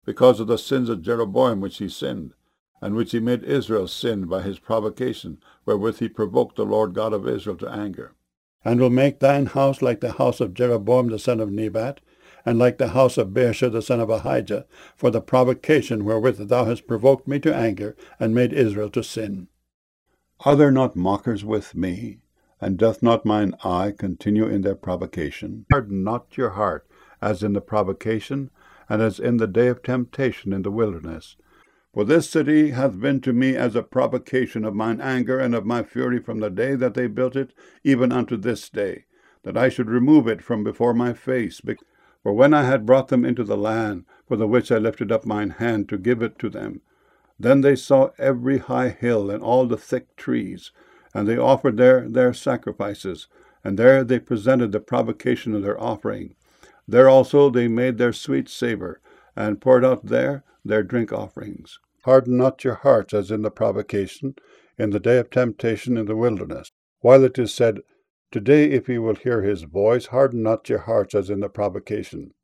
because of the sins of Jeroboam which he sinned, and which he made Israel sin by his provocation, wherewith he provoked the Lord God of Israel to anger. And will make thine house like the house of Jeroboam the son of Nebat, and like the house of Baasha the son of Ahijah, for the provocation wherewith thou hast provoked me to anger, and made Israel to sin. Are there not mockers with me? And doth not mine eye continue in their provocation? Harden not your heart, as in the provocation, and as in the day of temptation in the wilderness. For this city hath been to me as a provocation of mine anger and of my fury from the day that they built it, even unto this day, that I should remove it from before my face. For when I had brought them into the land, for the which I lifted up mine hand to give it to them, then they saw every high hill and all the thick trees, and they offered there their sacrifices, and there they presented the provocation of their offering. There also they made their sweet savour, and poured out there their drink offerings. Harden not your hearts as in the provocation, in the day of temptation in the wilderness. While it is said, Today if ye will hear his voice, harden not your hearts as in the provocation.